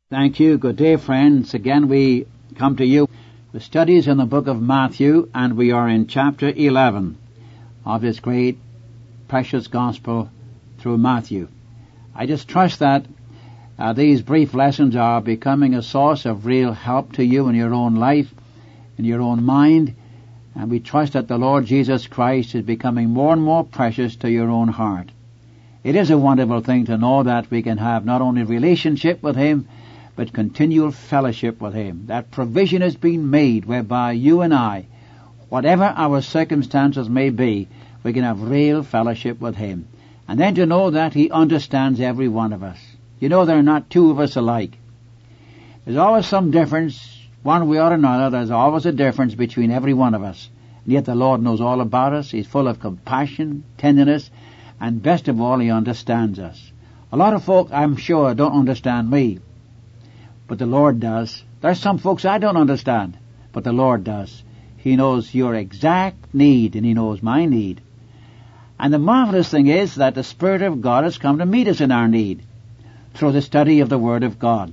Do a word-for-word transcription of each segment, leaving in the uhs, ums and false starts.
Thank you. Good day, friends. Again, we come to you with studies in the book of Matthew, and we are in chapter eleven of this great, precious gospel through Matthew. I just trust that uh, these brief lessons are becoming a source of real help to you in your own life, in your own mind, and we trust that the Lord Jesus Christ is becoming more and more precious to your own heart. It is a wonderful thing to know that we can have not only relationship with Him, but continual fellowship with Him. That provision has been made whereby you and I, whatever our circumstances may be, we can have real fellowship with Him. And then to know that He understands every one of us. You know, there are not two of us alike. There's always some difference, one way or another. There's always a difference between every one of us. And yet the Lord knows all about us. He's full of compassion, tenderness, and best of all, He understands us. A lot of folk, I'm sure, don't understand me, but the Lord does. There's some folks I don't understand, but the Lord does. He knows your exact need, and He knows my need. And the marvelous thing is that the Spirit of God has come to meet us in our need through the study of the Word of God.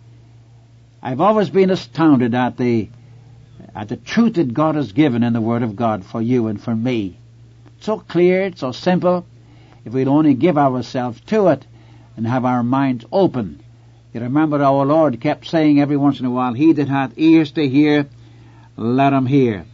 I've always been astounded at the at the truth that God has given in the Word of God for you and for me. It's so clear, it's so simple. If we'd only give ourselves to it and have our minds open. You remember our Lord kept saying every once in a while, "He that hath ears to hear, let him hear."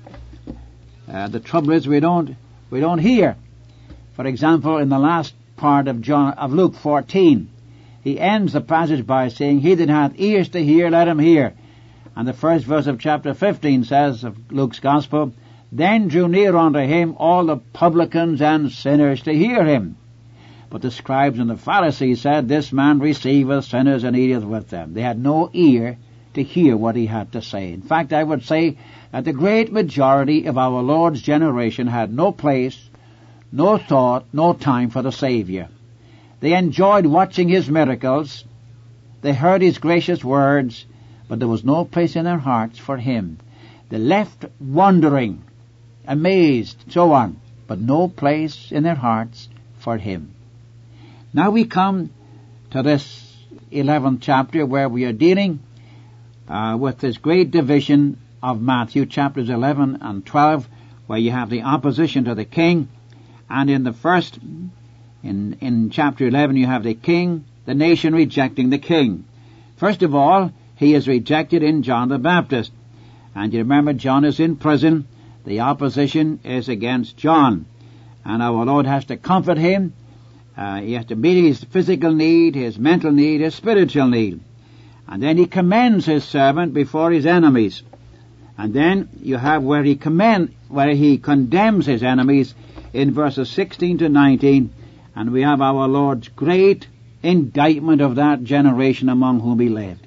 Uh, the trouble is we don't we don't hear. For example, in the last part of John of Luke fourteen, He ends the passage by saying, "He that hath ears to hear, let him hear." And the first verse of chapter fifteen says of Luke's Gospel, "Then drew near unto Him all the publicans and sinners to hear Him. But the scribes and the Pharisees said, This man receiveth sinners and eateth with them." They had no ear to hear what He had to say. In fact, I would say that the great majority of our Lord's generation had no place, no thought, no time for the Savior. They enjoyed watching His miracles. They heard His gracious words, but there was no place in their hearts for Him. They left wondering, amazed, so on, but no place in their hearts for Him. Now we come to this eleventh chapter where we are dealing uh, with this great division of Matthew, chapters eleven and twelve, where you have the opposition to the king. And in the first, in, in chapter eleven, you have the king, the nation rejecting the king. First of all, he is rejected in John the Baptist. And you remember, John is in prison. The opposition is against John. And our Lord has to comfort him. Uh, he has to meet his physical need, his mental need, his spiritual need. And then he commends his servant before his enemies. And then you have where he commend, where he condemns his enemies in verses sixteen to nineteen. And we have our Lord's great indictment of that generation among whom He lived.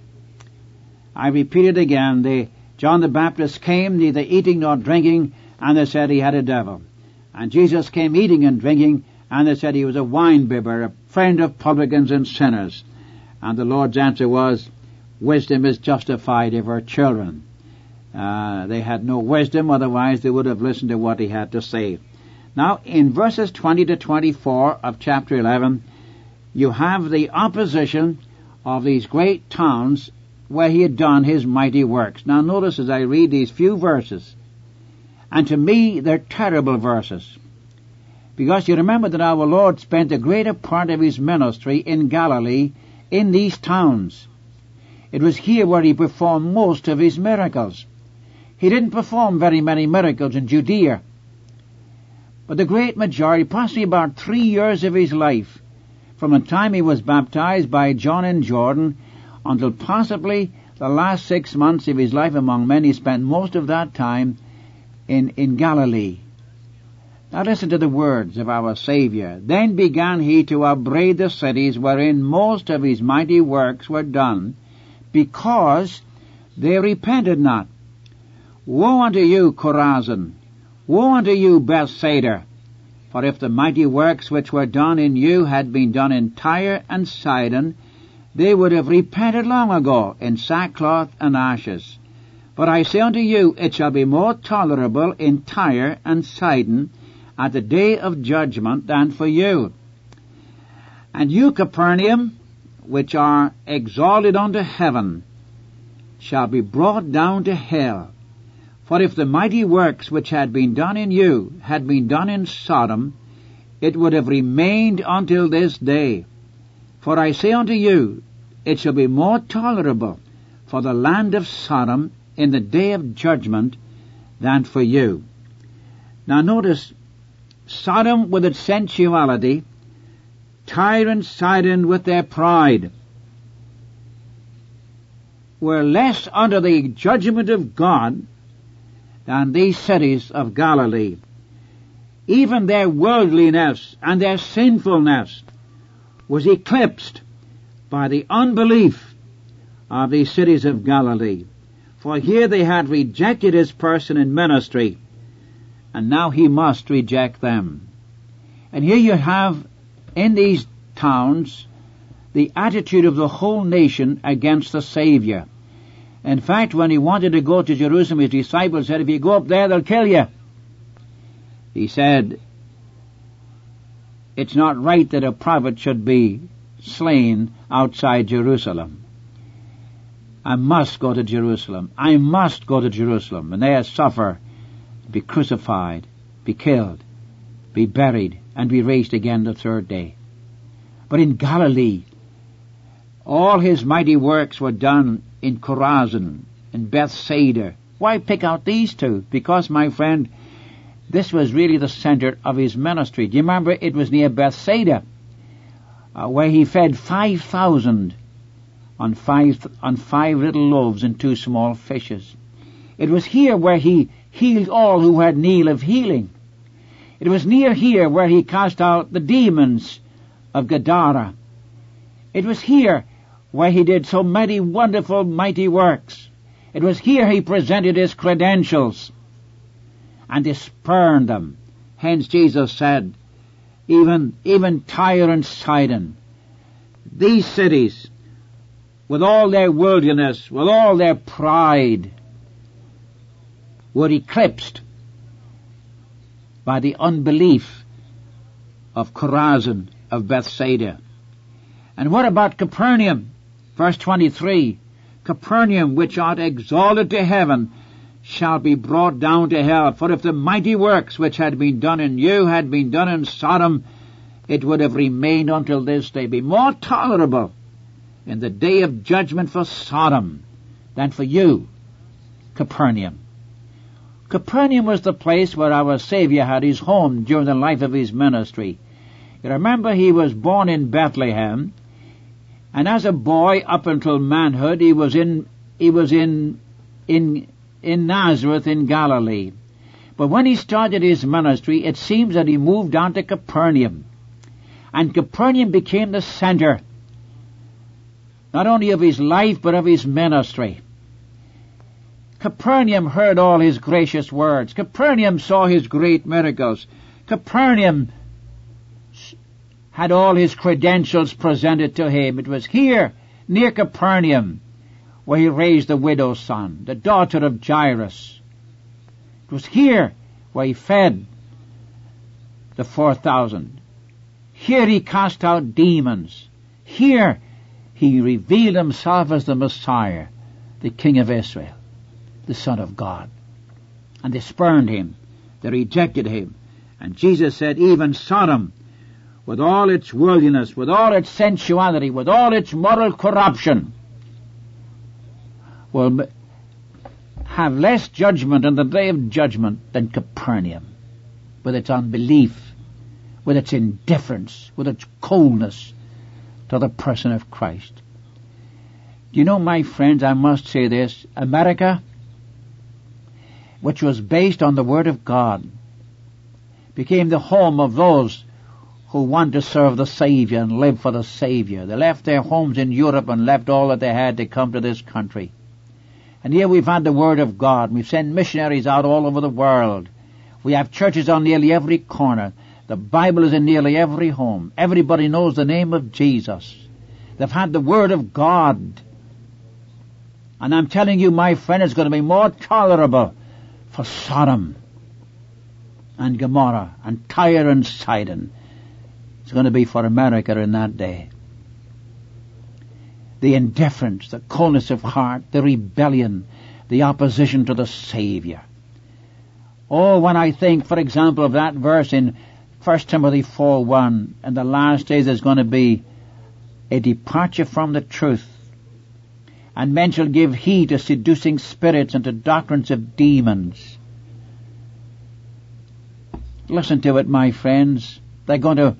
I repeat it again. The, John the Baptist came neither eating nor drinking, and they said he had a devil. And Jesus came eating and drinking, and they said He was a wine-bibber, a friend of publicans and sinners. And the Lord's answer was, "Wisdom is justified of her children." Uh, they had no wisdom, otherwise they would have listened to what He had to say. Now, in verses twenty to twenty-four of chapter eleven, you have the opposition of these great towns where He had done His mighty works. Now, notice as I read these few verses, and to me they're terrible verses. Because you remember that our Lord spent the greater part of His ministry in Galilee, in these towns. It was here where He performed most of His miracles. He didn't perform very many miracles in Judea. But the great majority, possibly about three years of His life, from the time He was baptized by John in Jordan, until possibly the last six months of His life among men, He spent most of that time in, in Galilee. Now listen to the words of our Savior. "Then began He to upbraid the cities wherein most of His mighty works were done, because they repented not. Woe unto you, Chorazin! Woe unto you, Bethsaida! For if the mighty works which were done in you had been done in Tyre and Sidon, they would have repented long ago in sackcloth and ashes. But I say unto you, it shall be more tolerable in Tyre and Sidon at the day of judgment than for you. And you, Capernaum, which are exalted unto heaven shall be brought down to hell. For if the mighty works which had been done in you had been done in Sodom, it would have remained until this day. For I say unto you, it shall be more tolerable for the land of Sodom in the day of judgment than for you. Now notice, Sodom with its sensuality, Tyre and Sidon with their pride, were less under the judgment of God than these cities of Galilee. Even their worldliness and their sinfulness was eclipsed by the unbelief of these cities of Galilee. For here they had rejected his person and ministry, and now he must reject them. And here you have in these towns the attitude of the whole nation against the Savior. In fact, when he wanted to go to Jerusalem, his disciples said, if you go up there, they'll kill you. He said, it's not right that a prophet should be slain outside Jerusalem. I must go to Jerusalem. I must go to Jerusalem, and there suffer, be crucified, be killed, be buried, and be raised again the third day. But in Galilee, all his mighty works were done in Chorazin, in Bethsaida. Why pick out these two? Because, my friend, this was really the center of his ministry. Do you remember it was near Bethsaida, uh, where he fed five thousand on five on five little loaves and two small fishes. It was here where he healed all who had need of healing. It was near here where he cast out the demons of Gadara. It was here where he did so many wonderful, mighty works. It was here he presented his credentials, and they spurned them. Hence Jesus said, even, even Tyre and Sidon, these cities, with all their worldliness, with all their pride, were eclipsed by the unbelief of Chorazin, of Bethsaida. And what about Capernaum? Verse twenty-three, Capernaum, which art exalted to heaven, shall be brought down to hell. For if the mighty works which had been done in you had been done in Sodom, it would have remained until this day. Be more tolerable in the day of judgment for Sodom than for you, Capernaum. Capernaum was the place where our Savior had his home during the life of his ministry. You remember he was born in Bethlehem, and as a boy up until manhood he was in he was in in in Nazareth in Galilee. But when he started his ministry, it seems that he moved down to Capernaum. And Capernaum became the center not only of his life but of his ministry. Capernaum heard all his gracious words. Capernaum saw his great miracles. Capernaum had all his credentials presented to him. It was here, near Capernaum, where he raised the widow's son, the daughter of Jairus. It was here where he fed the four thousand. Here he cast out demons. Here he revealed himself as the Messiah, the King of Israel, the Son of God. And they spurned him. They rejected him. And Jesus said, even Sodom, with all its worldliness, with all its sensuality, with all its moral corruption, will have less judgment in the day of judgment than Capernaum, with its unbelief, with its indifference, with its coldness to the person of Christ. Do you know, my friends, I must say this, America, which was based on the Word of God, became the home of those who want to serve the Savior and live for the Savior. They left their homes in Europe and left all that they had to come to this country. And here we've had the Word of God. We've sent missionaries out all over the world. We have churches on nearly every corner. The Bible is in nearly every home. Everybody knows the name of Jesus. They've had the Word of God. And I'm telling you, my friend, it's going to be more tolerable for Sodom and Gomorrah and Tyre and Sidon. It's going to be for America in that day. the indifference, the coldness of heart, the rebellion, the opposition to the Savior. Oh, when I think, for example, of that verse in First Timothy four one, in the last days there's going to be a departure from the truth, and men shall give heed to seducing spirits and to doctrines of demons. Listen to it, my friends. They're going to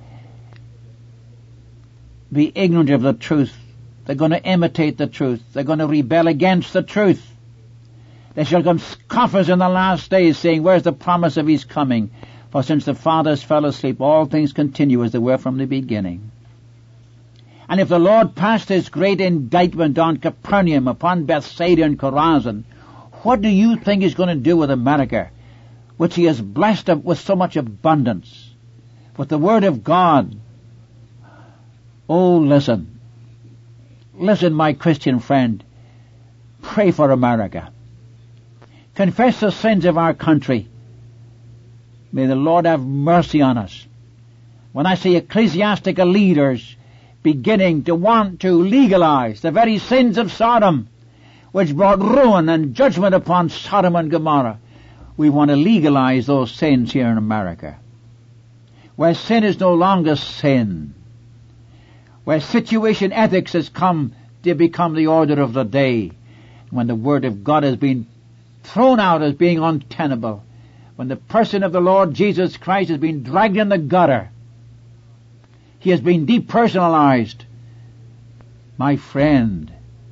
be ignorant of the truth. They're going to imitate the truth. They're going to rebel against the truth. They shall come scoffers in the last days, saying, where's the promise of his coming? For since the fathers fell asleep, all things continue as they were from the beginning. And if the Lord passed his great indictment on Capernaum, upon Bethsaida and Chorazin, what do you think he's going to do with America, which he has blessed with so much abundance, with the Word of God? Oh, listen. Listen, my Christian friend. Pray for America. Confess the sins of our country. May the Lord have mercy on us. When I see ecclesiastical leaders beginning to want to legalize the very sins of Sodom, which brought ruin and judgment upon Sodom and Gomorrah, we want to legalize those sins here in America, where sin is no longer sin, where situation ethics has come to become the order of the day, when the Word of God has been thrown out as being untenable, when the person of the Lord Jesus Christ has been dragged in the gutter, he has been depersonalized. My friend,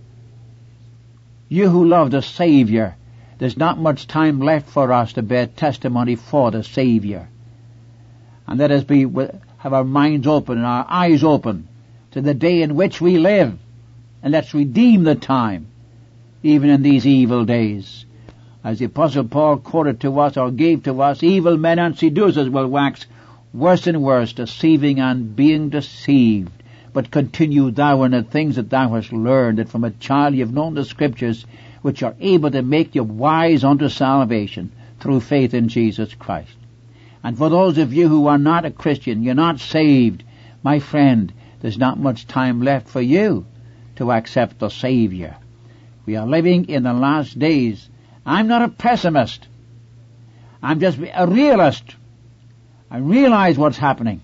you who love the Savior, there's not much time left for us to bear testimony for the Savior. And let us be, have our minds open and our eyes open to the day in which we live. And let's redeem the time, even in these evil days. As the Apostle Paul quoted to us, or gave to us, evil men and seducers will wax worse and worse, deceiving and being deceived. But continue thou in the things that thou hast learned, that from a child you have known the Scriptures, which are able to make you wise unto salvation through faith in Jesus Christ. And for those of you who are not a Christian, you're not saved, my friend, there's not much time left for you to accept the Savior. We are living in the last days. I'm not a pessimist. I'm just a realist. I realize what's happening.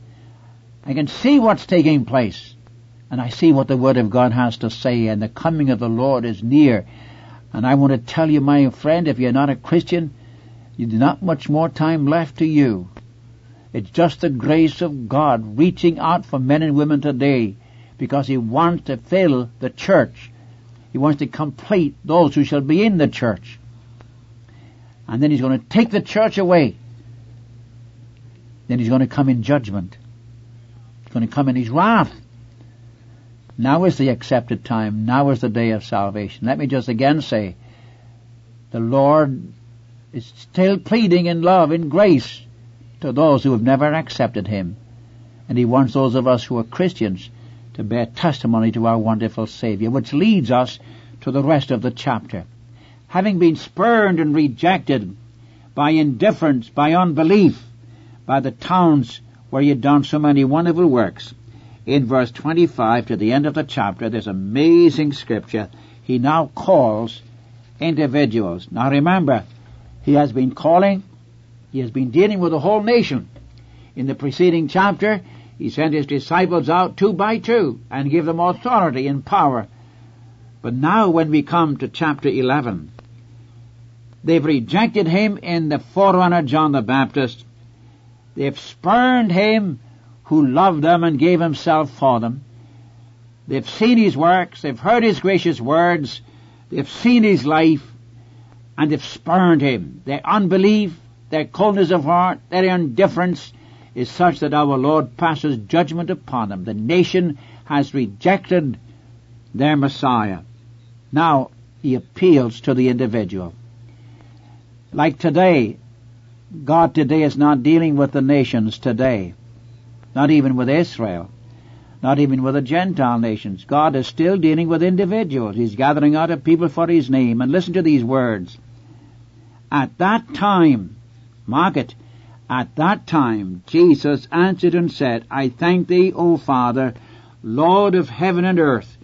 I can see what's taking place. And I see what the Word of God has to say, and the coming of the Lord is near. And I want to tell you, my friend, if you're not a Christian, there's not much more time left to you. It's just the grace of God reaching out for men and women today, because He wants to fill the church. He wants to complete those who shall be in the church. And then He's going to take the church away. Then He's going to come in judgment. He's going to come in His wrath. Now is the accepted time. Now is the day of salvation. Let me just again say, the Lord is still pleading in love, in grace, to those who have never accepted Him. And He wants those of us who are Christians to bear testimony to our wonderful Savior, which leads us to the rest of the chapter. Having been spurned and rejected by indifference, by unbelief, by the towns where He had done so many wonderful works, in verse twenty-five to the end of the chapter, there's amazing scripture. He now calls individuals. Now remember, He has been calling, He has been dealing with the whole nation. In the preceding chapter, He sent His disciples out two by two and gave them authority and power. But now when we come to chapter eleven, they've rejected Him in the forerunner John the Baptist. They've spurned Him who loved them and gave Himself for them. They've seen His works, they've heard His gracious words, they've seen His life, and they've spurned Him. Their unbelief, their coldness of heart, their indifference is such that our Lord passes judgment upon them. The nation has rejected their Messiah. Now He appeals to the individual. Like today, God today is not dealing with the nations today. Not even with Israel. Not even with the Gentile nations. God is still dealing with individuals. He's gathering out a people for His name. And listen to these words. At that time, mark it, at that time Jesus answered and said, I thank Thee, O Father, Lord of heaven and earth,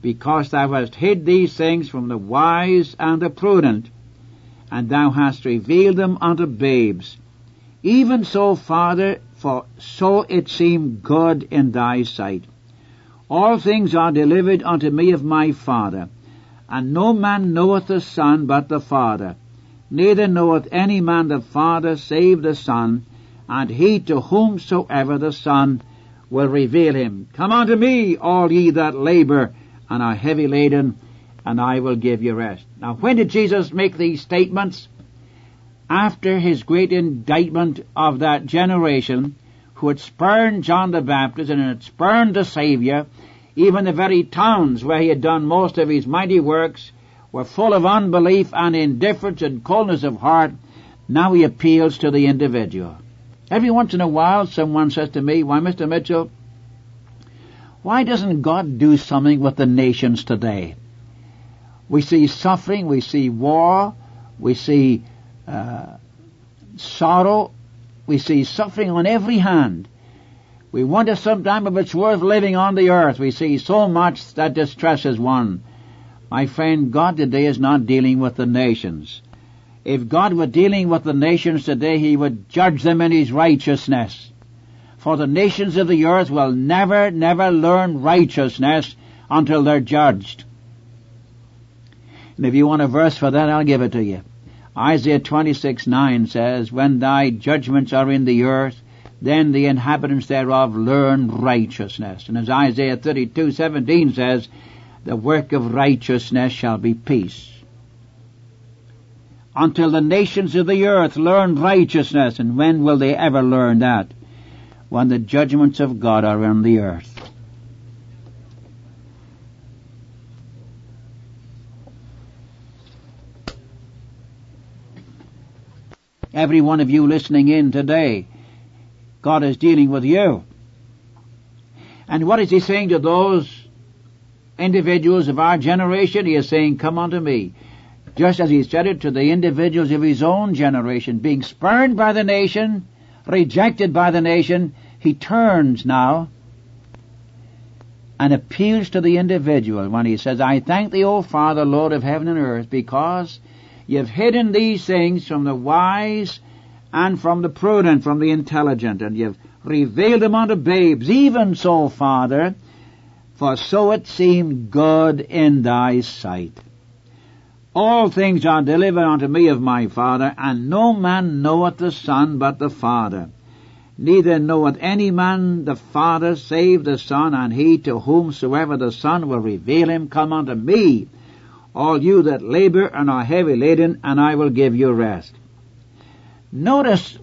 because thou hast hid these things from the wise and the prudent, and thou hast revealed them unto babes. Even so, Father, for so it seemed good in thy sight. All things are delivered unto me of my Father, and no man knoweth the Son but the Father, neither knoweth any man the Father save the Son, and he to whomsoever the Son will reveal him. Come unto me, all ye that labor and are heavy laden, and I will give you rest. Now, when did Jesus make these statements? After his great indictment of that generation who had spurned John the Baptist and had spurned the Savior. Even the very towns where he had done most of his mighty works were full of unbelief and indifference and coldness of heart. Now he appeals to the individual. Every once in a while someone says to me, why, Mister Mitchell, why doesn't God do something with the nations today? We see suffering, we see war, we see uh, sorrow, we see suffering on every hand. We wonder sometimes if it's worth living on the earth. We see so much that distresses one. My friend, God today is not dealing with the nations. If God were dealing with the nations today, he would judge them in his righteousness. For the nations of the earth will never, never learn righteousness until they're judged. And if you want a verse for that, I'll give it to you. Isaiah twenty-six nine says, when thy judgments are in the earth, then the inhabitants thereof learn righteousness. And as Isaiah thirty-two seventeen says, the work of righteousness shall be peace. Until the nations of the earth learn righteousness. And when will they ever learn that? When the judgments of God are on the earth. Every one of you listening in today, God is dealing with you. And what is he saying to those individuals of our generation? He is saying, come unto me. Just as he said it to the individuals of his own generation, being spurned by the nation, rejected by the nation, he turns now and appeals to the individual when he says, I thank thee, O Father, Lord of heaven and earth, because you've hidden these things from the wise and from the prudent, from the intelligent, and you've revealed them unto babes. Even so, Father, for so it seemed good in thy sight. All things are delivered unto me of my Father, and no man knoweth the Son but the Father. Neither knoweth any man the Father save the Son, and he to whomsoever the Son will reveal him. Come unto me, all you that labor and are heavy laden, and I will give you rest. Notice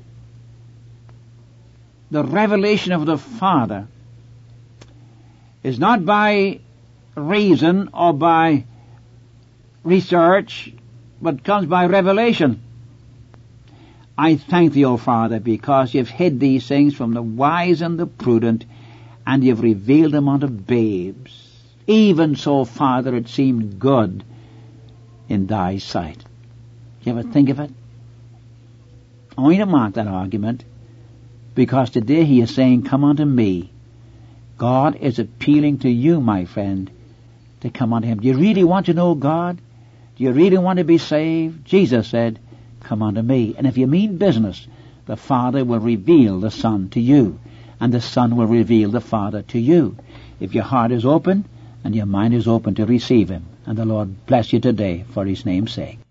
the revelation of the Father is not by reason or by research, but comes by revelation. I thank thee, O Father, because you've hid these things from the wise and the prudent, and you've revealed them unto babes. Even so, Father, it seemed good in thy sight. You ever think of it? I want you to mark that argument, because today he is saying, come unto me. God is appealing to you, my friend, to come unto him. Do you really want to know God? Do you really want to be saved? Jesus said, come unto me. And if you mean business, the Father will reveal the Son to you, and the Son will reveal the Father to you. If your heart is open and your mind is open to receive him. And the Lord bless you today for his name's sake.